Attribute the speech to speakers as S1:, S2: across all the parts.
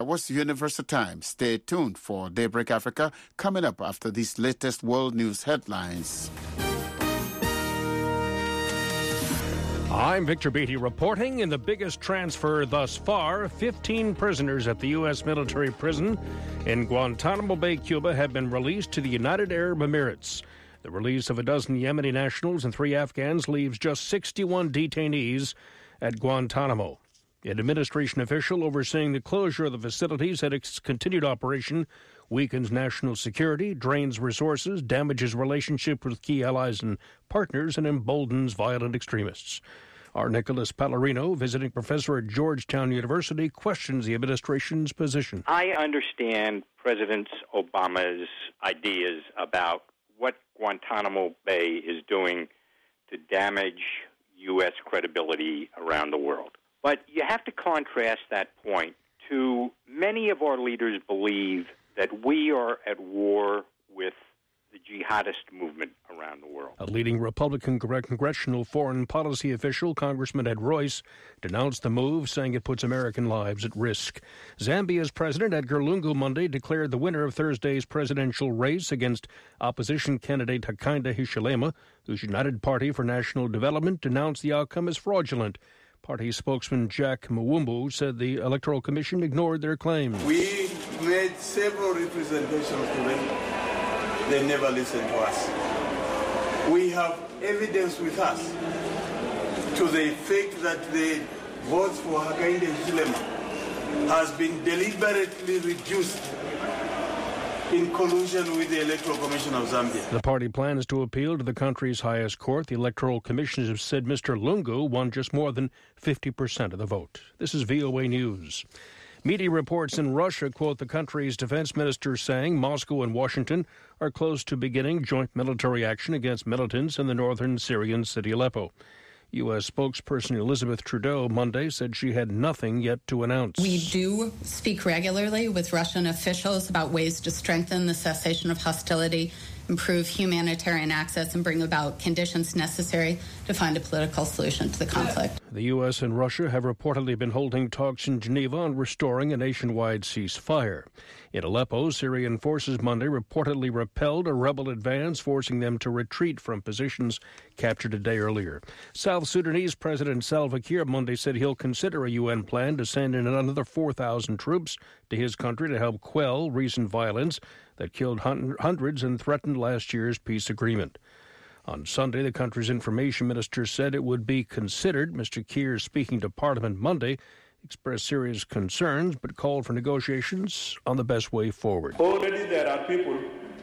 S1: was Universal Time. Stay tuned for Daybreak Africa coming up after these latest world news headlines.
S2: I'm Victor Beatty reporting. In the biggest transfer thus far, 15 prisoners at the U.S. military prison in Guantanamo Bay, Cuba, have been released to the United Arab Emirates. The release of a dozen Yemeni nationals and 3 Afghans leaves just 61 detainees at Guantanamo. An administration official overseeing the closure of the facility said its continued operation weakens national security, drains resources, damages relationship with key allies and partners, and emboldens violent extremists. Our Nicholas Pallarino, visiting professor at Georgetown University, questions the administration's position.
S3: I understand President Obama's ideas about what Guantanamo Bay is doing to damage U.S. credibility around the world. But you have to contrast that point to many of our leaders believe that we are at war with the jihadist movement around the world.
S2: A leading Republican congressional foreign policy official, Congressman Ed Royce, denounced the move, saying it puts American lives at risk. Zambia's President Edgar Lungu Monday declared the winner of Thursday's presidential race against opposition candidate Hakainde Hichilema, whose United Party for National Development denounced the outcome as fraudulent. Party spokesman Jack Mwumbu said the Electoral Commission ignored their claims.
S4: We made several representations to them. They never listened to us. We have evidence with us to the effect that the votes for Hakainde Hichilema has been deliberately reduced in collusion with the Electoral Commission of Zambia.
S2: The party plans to appeal to the country's highest court. The Electoral Commission has said Mr. Lungu won just more than 50% of the vote. This is VOA News. Media reports in Russia quote the country's defense minister saying Moscow and Washington are close to beginning joint military action against militants in the northern Syrian city Aleppo. U.S. spokesperson Elizabeth Trudeau Monday said she had nothing yet to announce.
S5: We do speak regularly with Russian officials about ways to strengthen the cessation of hostility, improve humanitarian access, and bring about conditions necessary to find a political solution to the conflict.
S2: The U.S. and Russia have reportedly been holding talks in Geneva on restoring a nationwide ceasefire. In Aleppo, Syrian forces Monday reportedly repelled a rebel advance, forcing them to retreat from positions captured a day earlier. South Sudanese President Salva Kiir Monday said he'll consider a UN plan to send in another 4,000 troops to his country to help quell recent violence that killed hundreds and threatened last year's peace agreement. On Sunday, the country's information minister said it would be considered. Mr. Kiir, speaking to Parliament Monday, expressed serious concerns but called for negotiations on the best way forward.
S6: Already there are people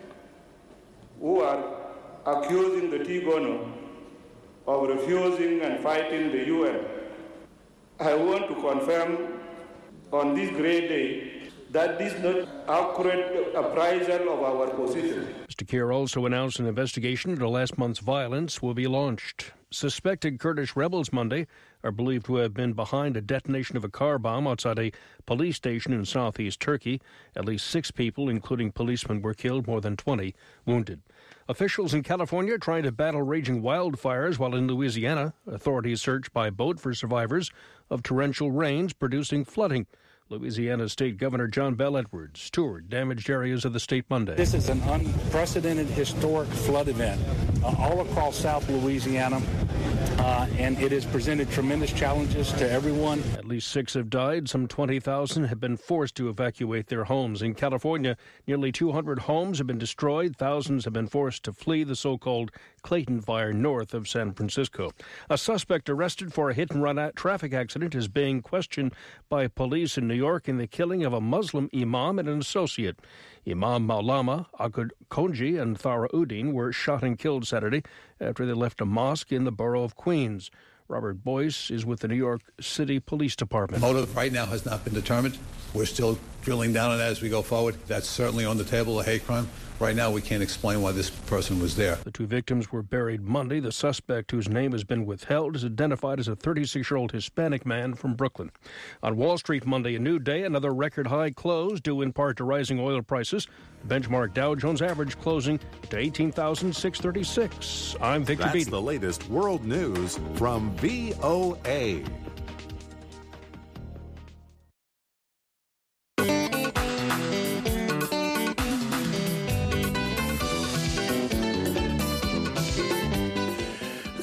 S6: who are accusing the Tigano of refusing and fighting the UN. I want to confirm on this great day that this is not accurate appraisal of our position.
S2: Mr. Kiir also announced an investigation into last month's violence will be launched. Suspected Kurdish rebels Monday are believed to have been behind a detonation of a car bomb outside a police station in southeast Turkey. At least 6 people, including policemen, were killed, more than 20 wounded. Officials in California are trying to battle raging wildfires, while in Louisiana, authorities search by boat for survivors of torrential rains producing flooding. Louisiana State Governor John Bell Edwards toured damaged areas of the state Monday.
S7: This is an unprecedented historic flood event all across South Louisiana, and it has presented tremendous challenges to everyone.
S2: At least 6 have died. Some 20,000 have been forced to evacuate their homes. In California, nearly 200 homes have been destroyed. Thousands have been forced to flee the so-called Clayton Fire north of San Francisco. A suspect arrested for a hit-and-run traffic accident is being questioned by police in New York in the killing of a Muslim imam and an associate. Imam Maulama Akonji and Thara Uddin were shot and killed Saturday after they left a mosque in the borough of Queens. Robert Boyce is with the New York City Police Department.
S8: Motive right now has not been determined. We're still drilling down on that as we go forward. That's certainly on the table, a hate crime. Right now, we can't explain why this person was there.
S2: The 2 victims were buried Monday. The suspect, whose name has been withheld, is identified as a 36-year-old Hispanic man from Brooklyn. On Wall Street Monday, a new day, another record high close, due in part to rising oil prices. The benchmark Dow Jones average closing to 18,636. I'm Victor Beatty.
S9: That's the latest world news from VOA.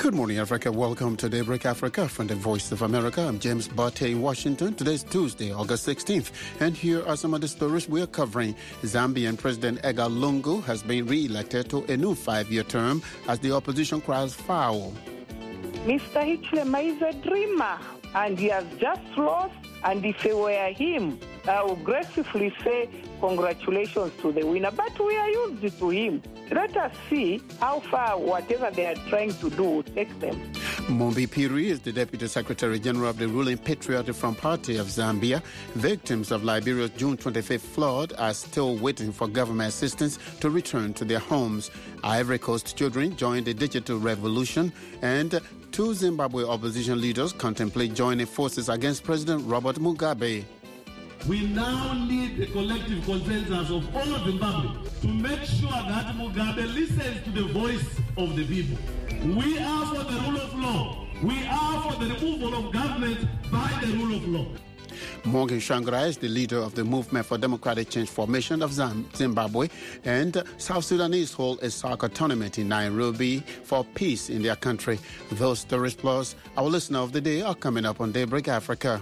S1: Good morning, Africa. Welcome to Daybreak Africa from the Voice of America. I'm James Barté in Washington. Today's Tuesday, August 16th. And here are some of the stories we're covering. Zambian President Edgar Lungu has been re-elected to a new 5-year term as the opposition cries foul.
S10: Mr. Hichilema is a dreamer, and he has just lost. And if it were him, I would gracefully say congratulations to the winner. But we are used to him. Let us see how far whatever they are trying to do will take them.
S1: Mumbi Piri is the Deputy Secretary General of the ruling Patriotic Front Party of Zambia. Victims of Liberia's June 25th flood are still waiting for government assistance to return to their homes. Ivory Coast children joined the digital revolution, and 2 Zimbabwe opposition leaders contemplate joining forces against President Robert Mugabe.
S11: We now need a collective consensus of all of Zimbabwe to make sure that Mugabe listens to the voice of the people. We are for the rule of law. We are for the removal of government by the rule of law.
S1: Morgan Shangra is the leader of the Movement for Democratic Change Formation of Zimbabwe, and South Sudanese hold a soccer tournament in Nairobi for peace in their country. Those stories plus our listener of the day are coming up on Daybreak Africa.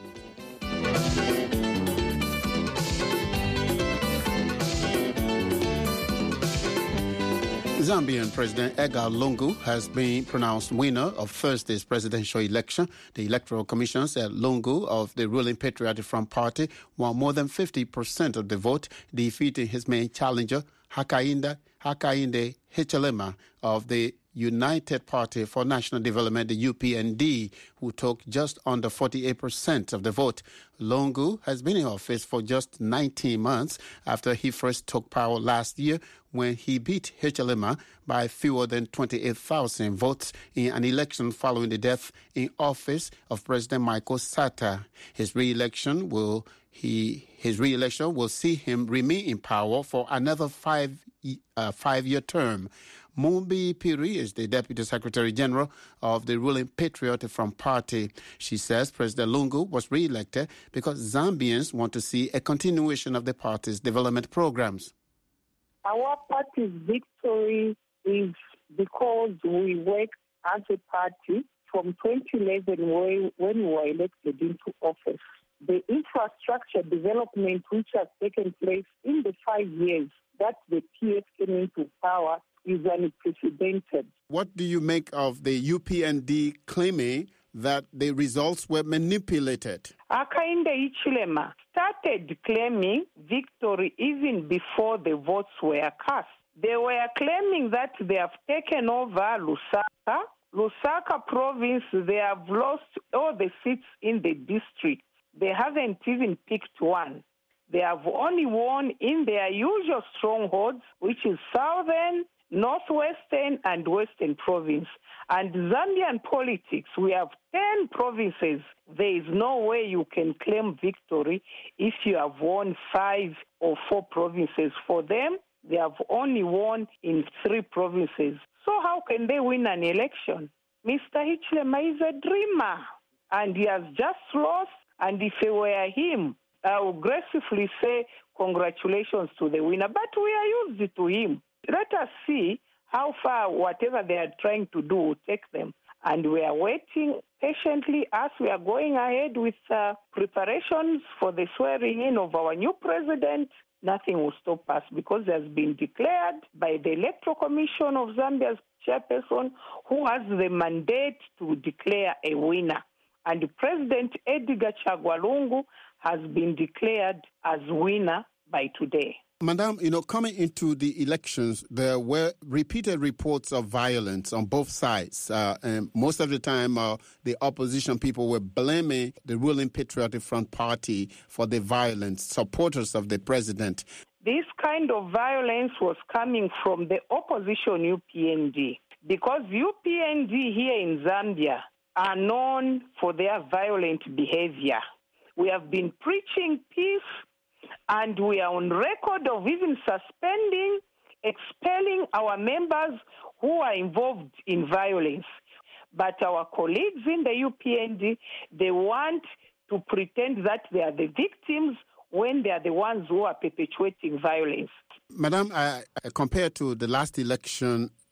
S1: Zambian President Edgar Lungu has been pronounced winner of Thursday's presidential election. The Electoral Commission said Lungu of the ruling Patriotic Front Party won more than 50% of the vote, defeating his main challenger, Hakainde Hichilema of the United Party for National Development, the UPND, who took just under 48% of the vote. Lungu has been in office for just 19 months after he first took power last year when he beat Hichilema by fewer than 28,000 votes in an election following the death in office of President Michael Sata. His re-election will see him remain in power for another five-year term. Mumbi Piri is the Deputy Secretary General of the ruling Patriotic Front Party. She says President Lungu was re-elected because Zambians want to see a continuation of the party's development programs.
S10: Our party's victory is because we worked as a party from 2011 when we were elected into office. The infrastructure development which has taken place in the 5 years that the PF came into power is unprecedented.
S1: What do you make of the UPND claiming that the results were manipulated?
S10: Hakainde Hichilema started claiming victory even before the votes were cast. They were claiming that they have taken over Lusaka province. They have lost all the seats in the district. They haven't even picked one. They have only won in their usual strongholds, which is southern, northwestern, and western province. And Zambian politics, we have 10 provinces. There is no way you can claim victory if you have won 5 or 4 provinces. For them, they have only won in 3 provinces. So how can they win an election? Mr. Hichilema is a dreamer, and he has just lost. And if it were him, I would gracefully say congratulations to the winner. But we are used to him. Let us see how far whatever they are trying to do will take them. And we are waiting patiently as we are going ahead with preparations for the swearing in of our new president. Nothing will stop us because it has been declared by the Electoral Commission of Zambia's chairperson, who has the mandate to declare a winner. And President Edgar Chagwa Lungu has been declared as winner by today.
S1: Madam, coming into the elections, there were repeated reports of violence on both sides. And most of the time, the opposition people were blaming the ruling Patriotic Front Party for the violence, supporters of the president.
S10: This kind of violence was coming from the opposition UPND, because UPND here in Zambia are known for their violent behavior. We have been preaching peace, and we are on record of even suspending, expelling our members who are involved in violence. But our colleagues in the UPND, they want to pretend that they are the victims when they are the ones who are perpetuating violence.
S1: Madam, compared to the last election,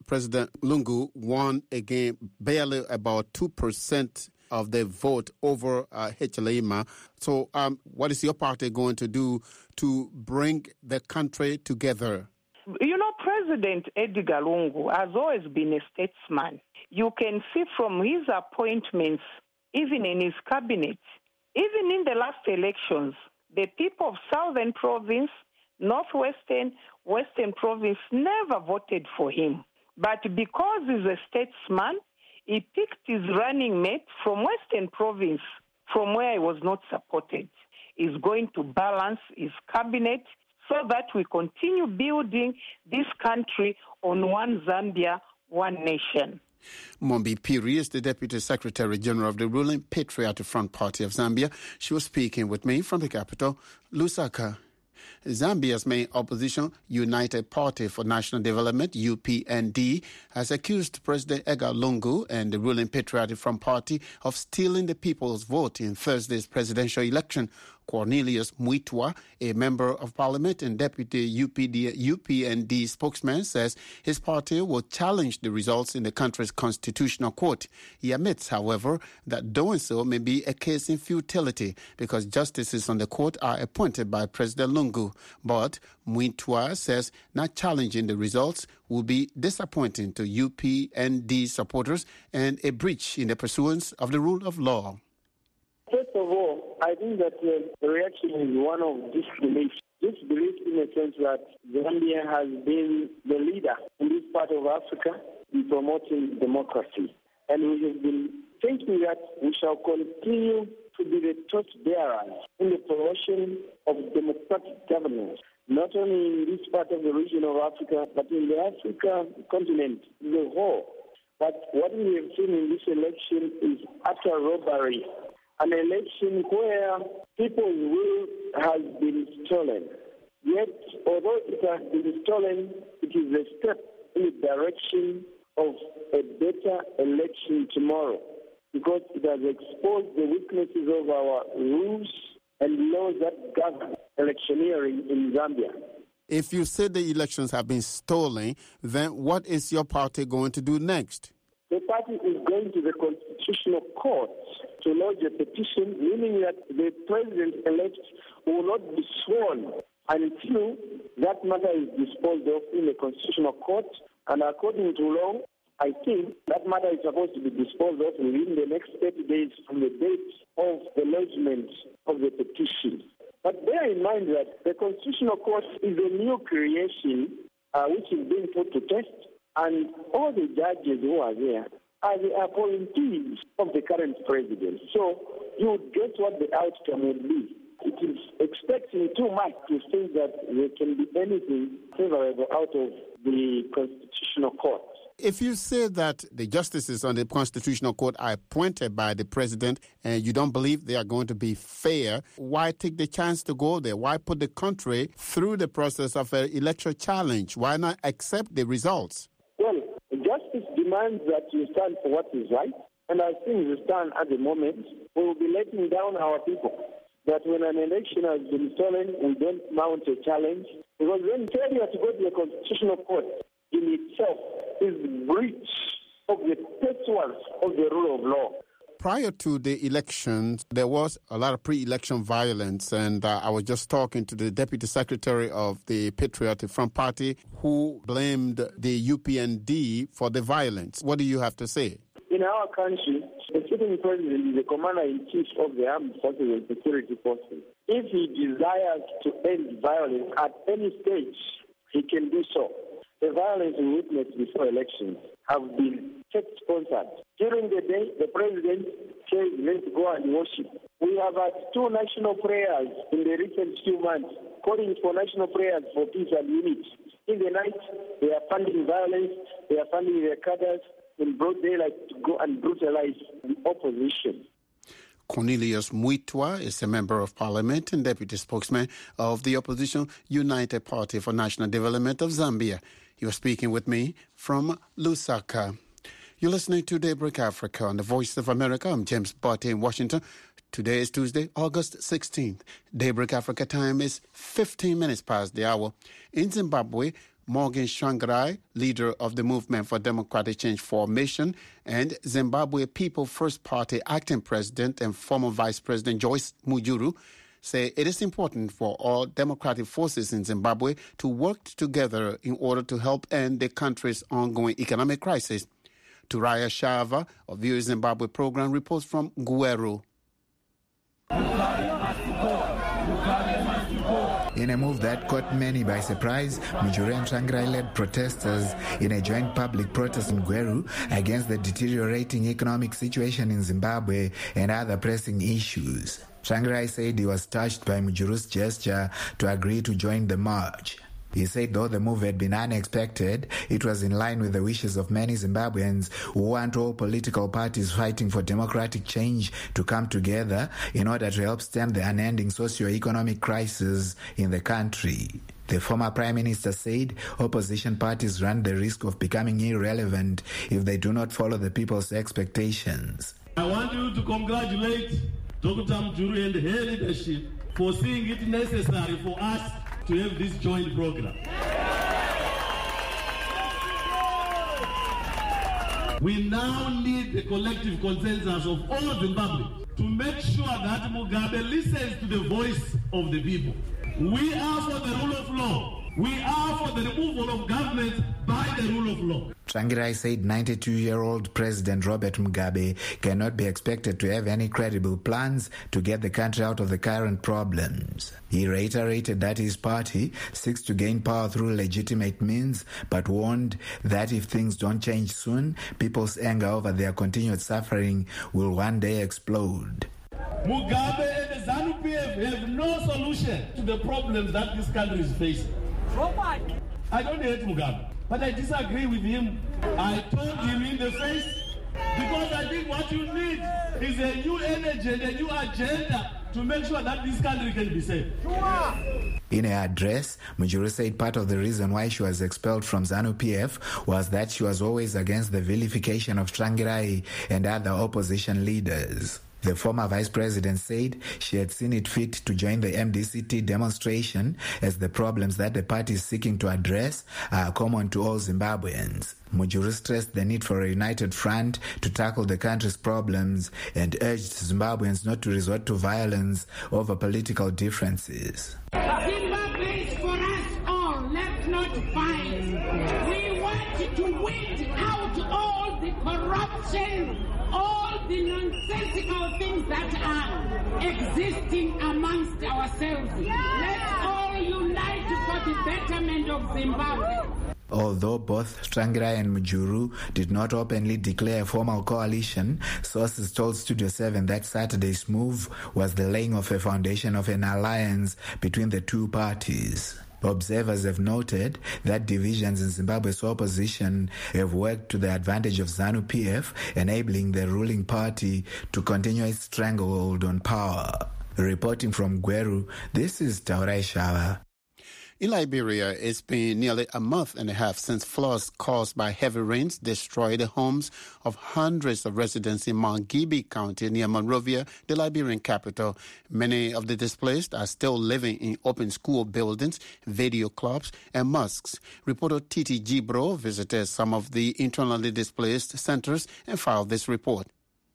S1: President Lungu won again, barely about 2% of the vote over Hichilema. So what is your party going to do to bring the country together?
S10: You know, President Edgar Lungu has always been a statesman. You can see from his appointments, even in his cabinet, even in the last elections, the people of Southern Province, Northwestern, Western Province never voted for him. But because he's a statesman, he picked his running mate from Western Province, from where he was not supported. He's going to balance his cabinet so that we continue building this country on one Zambia, one nation.
S1: Mombi Piri is the Deputy Secretary General of the ruling Patriotic Front Party of Zambia. She was speaking with me from the capital, Lusaka. Zambia's main opposition, United Party for National Development, UPND, has accused President Edgar Lungu and the ruling Patriotic Front Party of stealing the people's vote in Thursday's presidential election. Cornelius Muitwa, a member of parliament and deputy UPND spokesman, says his party will challenge the results in the country's constitutional court. He admits, however, that doing so may be a case in futility because justices on the court are appointed by President Lungu. But Muitwa says not challenging the results will be disappointing to UPND supporters and a breach in the pursuance of the rule of law.
S12: First of all, I think that the reaction is one of disbelief. Disbelief in the sense that Zambia has been the leader in this part of Africa in promoting democracy. And we have been thinking that we shall continue to be the torchbearers in the promotion of democratic governance, not only in this part of the region of Africa, but in the African continent as a whole. But what we have seen in this election is utter robbery. An election where people's will has been stolen. Yet, although it has been stolen, it is a step in the direction of a better election tomorrow, because it has exposed the weaknesses of our rules and laws that govern electioneering in Zambia.
S1: If you say the elections have been stolen, then what is your party going to do next?
S12: The party is going to the Constitutional Court to lodge a petition, meaning that the president-elect will not be sworn until that matter is disposed of in the Constitutional Court. And according to law, I think that matter is supposed to be disposed of within the next 30 days from the date of the lodgement of the petition. But bear in mind that the Constitutional Court is a new creation which is being put to test, and all the judges who are there are the appointees of the current president. So you would guess what the outcome would be. It is expecting too much to think that there can be anything favorable out of the Constitutional Court.
S1: If you say that the justices on the Constitutional Court are appointed by the president and you don't believe they are going to be fair, why take the chance to go there? Why put the country through the process of an electoral challenge? Why not accept the results?
S12: Well, justice demands that you stand for what is right, and as things stand at the moment, we will be letting down our people. That when an election has been stolen, we don't mount a challenge, because then failure to go to the Constitutional Court in itself is breach of the pursuance of the rule of law.
S1: Prior to the elections, there was a lot of pre-election violence, and I was just talking to the Deputy Secretary of the Patriotic Front Party who blamed the UPND for the violence. What do you have to say?
S12: In our country, the sitting president is the commander-in-chief of the armed forces and security forces. If he desires to end violence at any stage, he can do so. The violence we witnessed before elections have been state-sponsored. During the day, the president says, let's go and worship. We have had 2 national prayers in the recent few months, calling for national prayers for peace and unity. In the night, they are funding violence, they are funding their cadres in broad daylight to go and brutalize the opposition.
S1: Cornelius Muitwa is a member of parliament and deputy spokesman of the opposition United Party for National Development of Zambia. He was speaking with me from Lusaka. You're listening to Daybreak Africa on the Voice of America. I'm James Barty in Washington. Today is Tuesday, August 16th. Daybreak Africa time is 15 minutes past the hour. In Zimbabwe, Morgan Tsvangirai, leader of the Movement for Democratic Change Formation, and Zimbabwe People First Party acting president and former Vice President Joyce Mujuru, say it is important for all democratic forces in Zimbabwe to work together in order to help end the country's ongoing economic crisis. Turaya Shava of VOA Zimbabwe program reports from Gweru.
S13: In a move that caught many by surprise, Mujuru and Tsvangirai led protesters in a joint public protest in Gweru against the deteriorating economic situation in Zimbabwe and other pressing issues. Tsvangirai said he was touched by Mujuru's gesture to agree to join the march. He said though the move had been unexpected, it was in line with the wishes of many Zimbabweans who want all political parties fighting for democratic change to come together in order to help stem the unending socio-economic crisis in the country. The former Prime Minister said opposition parties run the risk of becoming irrelevant if they do not follow the people's expectations.
S11: I want you to congratulate Dr. Mujuru and her leadership for seeing it necessary for us to have this joint program. We now need the collective consensus of all Zimbabwe to make sure that Mugabe listens to the voice of the people. We are for the rule of law. We are for the removal of government by the rule of law.
S13: Tsvangirai said 92-year-old President Robert Mugabe cannot be expected to have any credible plans to get the country out of the current problems. He reiterated that his party seeks to gain power through legitimate means, but warned that if things don't change soon, people's anger over their continued suffering will one day explode.
S11: Mugabe and the ZANU-PF have no solution to the problems that this country is facing. I don't hate Mugabe, but I disagree with him. I told him in the face because I think what you need is a new energy and a new agenda to make sure that this country can be safe.
S13: In her address, Mujuru said part of the reason why she was expelled from ZANU-PF was that she was always against the vilification of Tsvangirai and other opposition leaders. The former vice president said she had seen it fit to join the MDCT demonstration as the problems that the party is seeking to address are common to all Zimbabweans. Mujuru stressed the need for a united front to tackle the country's problems and urged Zimbabweans not to resort to violence over political differences.
S14: Zimbabwe is for us all. Let's not fight. We want to weed out all the corruption, all the nonsensical things that are existing amongst ourselves. Let's all unite for the betterment of Zimbabwe.
S13: Although both Tsvangirai and Mujuru did not openly declare a formal coalition, sources told Studio 7 that Saturday's move was the laying of a foundation of an alliance between the two parties. Observers have noted that divisions in Zimbabwe's opposition have worked to the advantage of ZANU-PF, enabling the ruling party to continue its stranglehold on power. Reporting from Gweru, this is Turaya Shava.
S1: In Liberia, it's been nearly a month and a half since floods caused by heavy rains destroyed the homes of hundreds of residents in Mangibi County near Monrovia, the Liberian capital. Many of the displaced are still living in open school buildings, video clubs, and mosques. Reporter Titi Gibro visited some of the internally displaced centers and filed this report.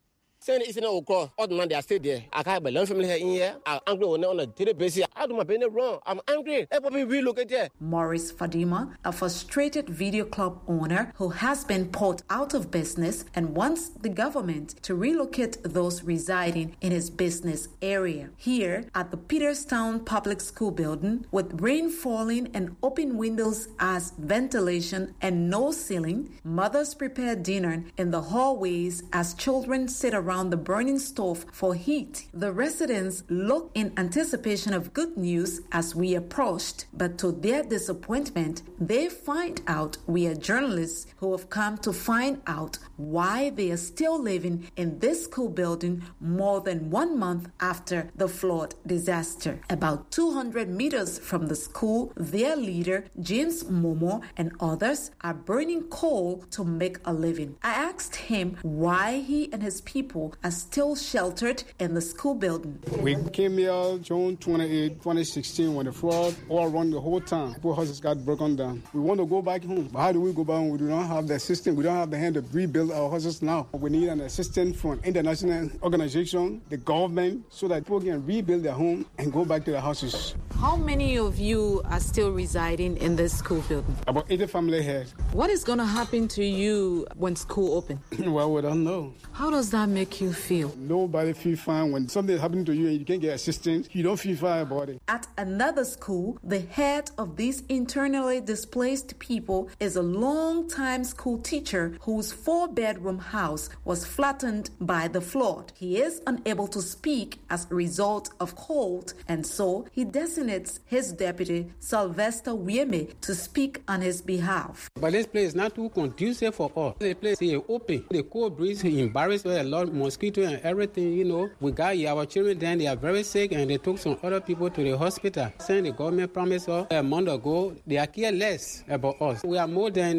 S15: Is no ordinary. I stayed there. I can't learn from here in here. I'm angry on a daily basis. I do my business wrong. I'm angry. Everybody relocate there.
S16: Maurice Fadima, a frustrated video club owner who has been put out of business and wants the government to relocate those residing in his business area. Here at the Peterstown Public School building, with rain falling and open windows as ventilation and no ceiling, mothers prepare dinner in the hallways as children sit around the burning stove for heat. The residents look in anticipation of good news as we approached, but to their disappointment, they find out we are journalists who have come to find out why they are still living in this school building more than 1 month after the flood disaster. About 200 meters from the school, their leader, James Momo, and others are burning coal to make a living. I asked him why he and his people people are still sheltered in the school building.
S17: We came here June 28, 2016 when the flood all around the whole town. Poor houses got broken down. We want to go back home. But how do we go back home? We do not have the system. We don't have the hand to rebuild our houses now. We need an assistance from international organization, the government, so that people can rebuild their home and go back to their houses.
S16: How many of you are still residing in this school building?
S17: About 80 families here.
S16: What is going to happen to you when school opens?
S17: Well, we don't know.
S16: How does that make you feel?
S17: Nobody feels fine when something is happening to you and you can't get assistance. You don't feel fine about it.
S16: At another school, the head of these internally displaced people is a long-time school teacher whose 4-bedroom house was flattened by the flood. He is unable to speak as a result of cold, and so he designates his deputy, Sylvester Wieme, to speak on his behalf.
S18: But this place is not too conducive for us. The place is open. The cold breeze embarrassed with a lot of mosquitoes and everything, you know. We got here, our children then, they are very sick, and they took some other people to the hospital. Saying the government promised us a month ago, they are careless about us. We are more than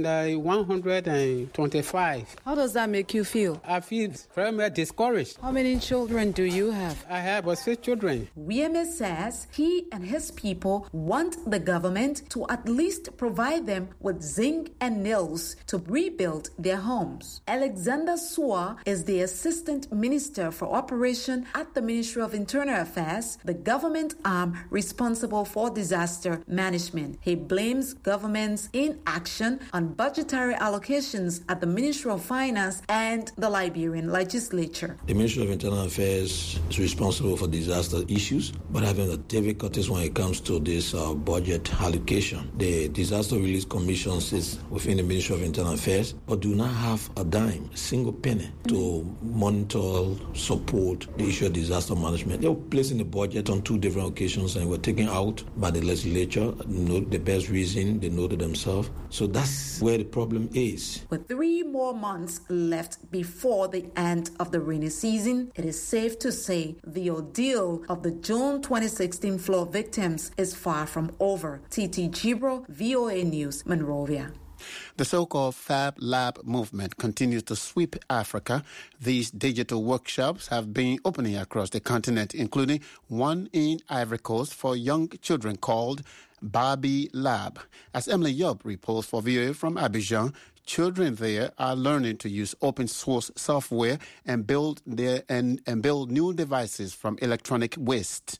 S18: 125.
S16: How does that make you feel?
S18: I feel very much discouraged.
S16: How many children do you have?
S18: I have 6 children.
S16: Wieme says he and his people want the government to at least provide them with zinc and nails to rebuild their homes. Alexander Sua is the Assistant Minister for Operation at the Ministry of Internal Affairs, the government arm responsible for disaster management. He blames government's inaction on budgetary allocations at the Ministry of Finance and the Liberian legislature.
S19: The Ministry of Internal Affairs is responsible for disaster issues, but having the difficulties when it comes to this budget allocation. The Disaster Relief Commission sits within the Ministry of Internal Affairs, but do not have a dime, a single penny to monitor, support the issue of disaster management. They were placed in the budget on 2 different occasions and were taken out by the legislature. Know the best reason, they know to themselves. So that's where the problem is.
S16: With 3 more months left before the end of the rainy season, it is safe to say the ordeal of the June 2016 flood victims is far from over. TT Gibro, VOA News, Monrovia.
S1: The so-called Fab Lab movement continues to sweep Africa. These digital workshops have been opening across the continent, including one in Ivory Coast for young children called Babi Lab. As Emily Yob reports for VOA from Abidjan, children there are learning to use open-source software and build new devices from electronic waste.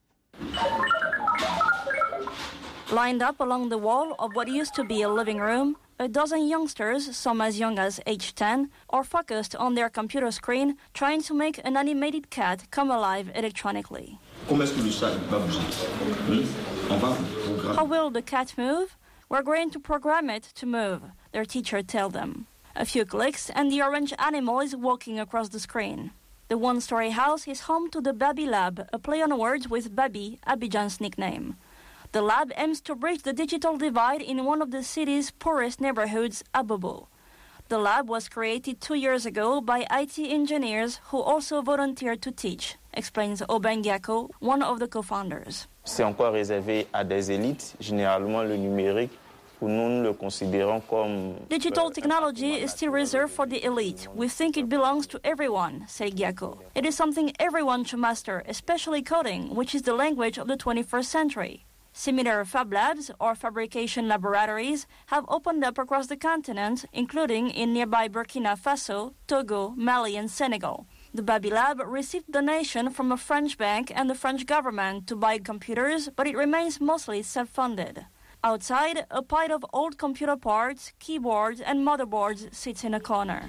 S20: Lined up along the wall of what used to be a living room, a dozen youngsters, some as young as age 10, are focused on their computer screen trying to make an animated cat come alive electronically. How will the cat move? We're going to program it to move, their teacher tells them. A few clicks and the orange animal is walking across the screen. The one-story house is home to the Babi Lab, a play on words with Babi, Abidjan's nickname. The lab aims to bridge the digital divide in one of the city's poorest neighborhoods, Abobo. The lab was created 2 years ago by IT engineers who also volunteered to teach, explains Aubin Diaco, one of the co-founders.
S21: C'est encore réservé à des élites, généralement le numérique.
S20: Digital technology is still reserved for the elite. We think it belongs to everyone, said Giaco. It is something everyone should master, especially coding, which is the language of the 21st century. Similar fab labs or fabrication laboratories have opened up across the continent, including in nearby Burkina Faso, Togo, Mali, and Senegal. The Babi Lab received donation from a French bank and the French government to buy computers, but it remains mostly self-funded. Outside, a pile of old computer parts, keyboards, and motherboards sits in a corner.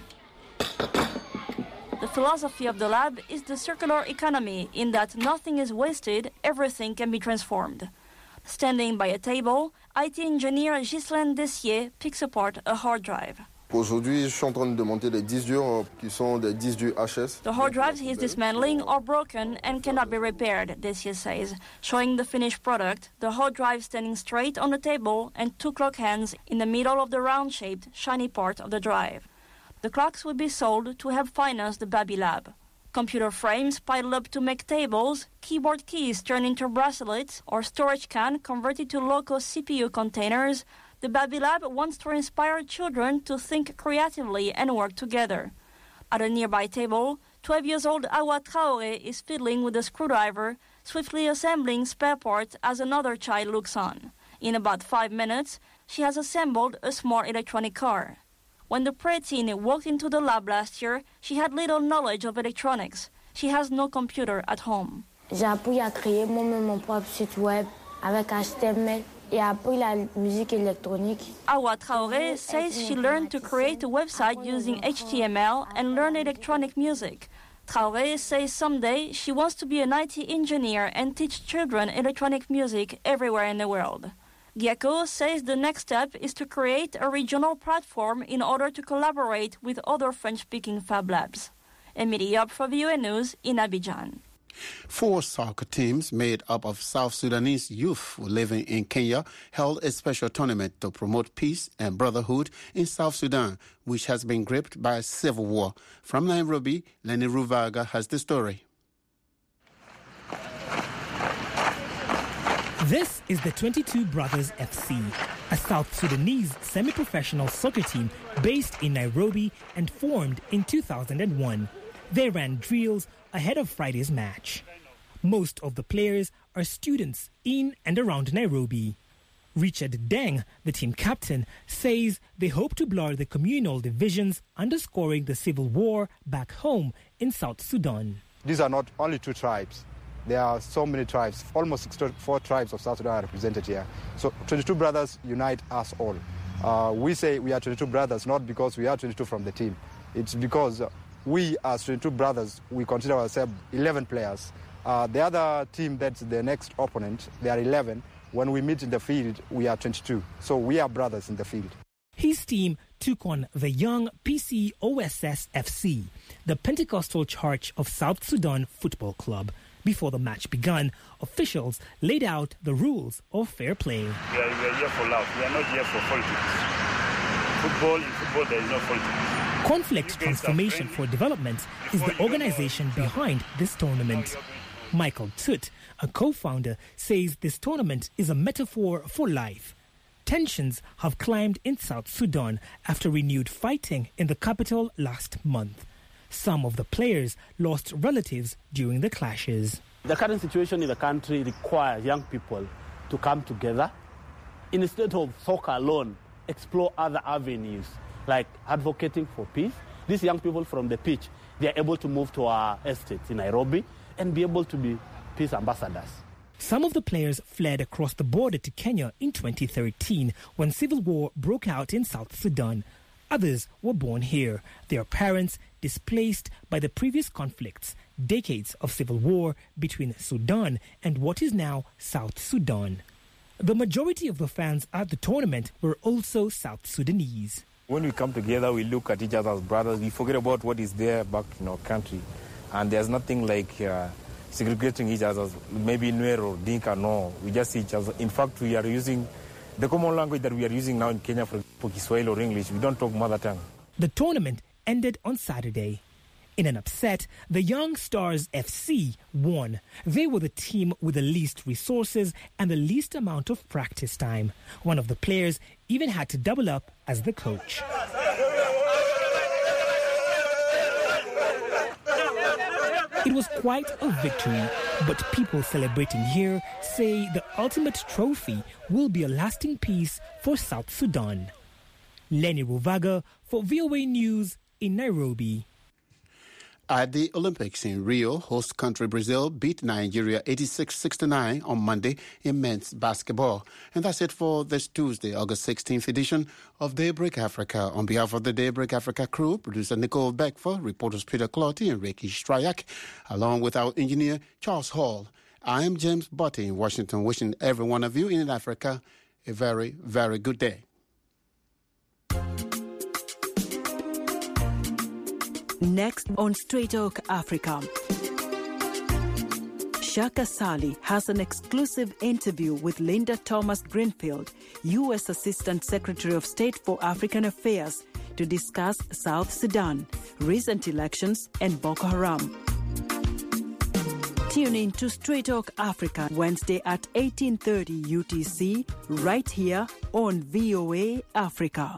S20: The philosophy of the lab is the circular economy, in that nothing is wasted, everything can be transformed. Standing by a table, IT engineer Ghislaine Dessier picks apart a hard drive.
S22: Aujourd'hui, je suis en train de démonter les disques durs qui sont des disques durs HS.
S20: The hard drives he is dismantling are broken and cannot be repaired, Dessier says, showing the finished product, the hard drive standing straight on the table and 2 clock hands in the middle of the round-shaped, shiny part of the drive. The clocks will be sold to help finance the Babi Lab. Computer frames piled up to make tables, keyboard keys turned into bracelets, or storage can converted to local CPU containers. The Babi Lab wants to inspire children to think creatively and work together. At a nearby table, 12-year-old Awa Traoré is fiddling with a screwdriver, swiftly assembling spare parts as another child looks on. In about 5 minutes, she has assembled a small electronic car. When the preteen walked into the lab last year, she had little knowledge of electronics. She has no computer at home.
S3: J'ai appris à créer moi-même mon propre site web avec HTML et appris la musique électronique.
S20: Awa Traoré says she learned to create a website using HTML and learn electronic music. Traoré says someday she wants to be an IT engineer and teach children electronic music everywhere in the world. Giaco says the next step is to create a regional platform in order to collaborate with other French-speaking Fab Labs. Emily Yob for VOA News in Abidjan.
S1: 4 soccer teams made up of South Sudanese youth living in Kenya held a special tournament to promote peace and brotherhood in South Sudan, which has been gripped by a civil war. From Nairobi, Lenny Ruvaga has the story.
S4: This is the 22 Brothers FC, a South Sudanese semi-professional soccer team based in Nairobi and formed in 2001. They ran drills ahead of Friday's match. Most of the players are students in and around Nairobi. Richard Deng, the team captain, says they hope to blur the communal divisions underscoring the civil war back home in South Sudan.
S23: These are not only 2 tribes. There are so many tribes. Almost 64 tribes of South Sudan are represented here. So 22 brothers unite us all. We say we are 22 brothers not because we are 22 from the team. It's because we as 22 brothers, we consider ourselves 11 players. The other team that's the next opponent, they are 11. When we meet in the field, we are 22. So we are brothers in the field.
S4: His team took on the young PCOSS FC, the Pentecostal Church of South Sudan Football Club. Before the match began, officials laid out the rules of fair play.
S24: We are here for love. We are not here for politics. In football, there is no politics.
S4: Conflict Transformation for Development is the organization behind this tournament. Michael Tut, a co-founder, says this tournament is a metaphor for life. Tensions have climbed in South Sudan after renewed fighting in the capital last month. Some of the players lost relatives during the clashes.
S25: The current situation in the country requires young people to come together. Instead of soccer alone, explore other avenues like advocating for peace. These young people from the pitch, they are able to move to our estates in Nairobi and be able to be peace ambassadors.
S4: Some of the players fled across the border to Kenya in 2013 when civil war broke out in South Sudan. Others were born here, their parents displaced by the previous conflicts, decades of civil war between Sudan and what is now South Sudan. The majority of the fans at the tournament were also South Sudanese.
S26: When we come together, we look at each other as brothers. We forget about what is there back in our country. And there's nothing like segregating each other, maybe Nuer or Dinka, no. We just see each other. In fact, we are using the common language that we are using now in Kenya, for Kiswahili or English. We don't talk mother tongue.
S4: The tournament ended on Saturday. In an upset, the Young Stars FC won. They were the team with the least resources and the least amount of practice time. One of the players even had to double up as the coach. It was quite a victory, but people celebrating here say the ultimate trophy will be a lasting piece for South Sudan. Lenny Ruvaga for VOA News in Nairobi.
S1: At the Olympics in Rio, host country Brazil beat Nigeria 86-69 on Monday in men's basketball. And that's it for this Tuesday, August 16th edition of Daybreak Africa. On behalf of the Daybreak Africa crew, producer Nicole Beckford, reporters Peter Clotty and Ricky Stryak, along with our engineer Charles Hall, I am James Butty in Washington, wishing every one of you in Africa a very, very good day.
S27: Next on Straight Talk Africa, Shaka Sali has an exclusive interview with Linda Thomas Greenfield, U.S. Assistant Secretary of State for African Affairs, to discuss South Sudan, recent elections, and Boko Haram. Tune in to Straight Talk Africa Wednesday at 18:30 UTC, right here on VOA Africa.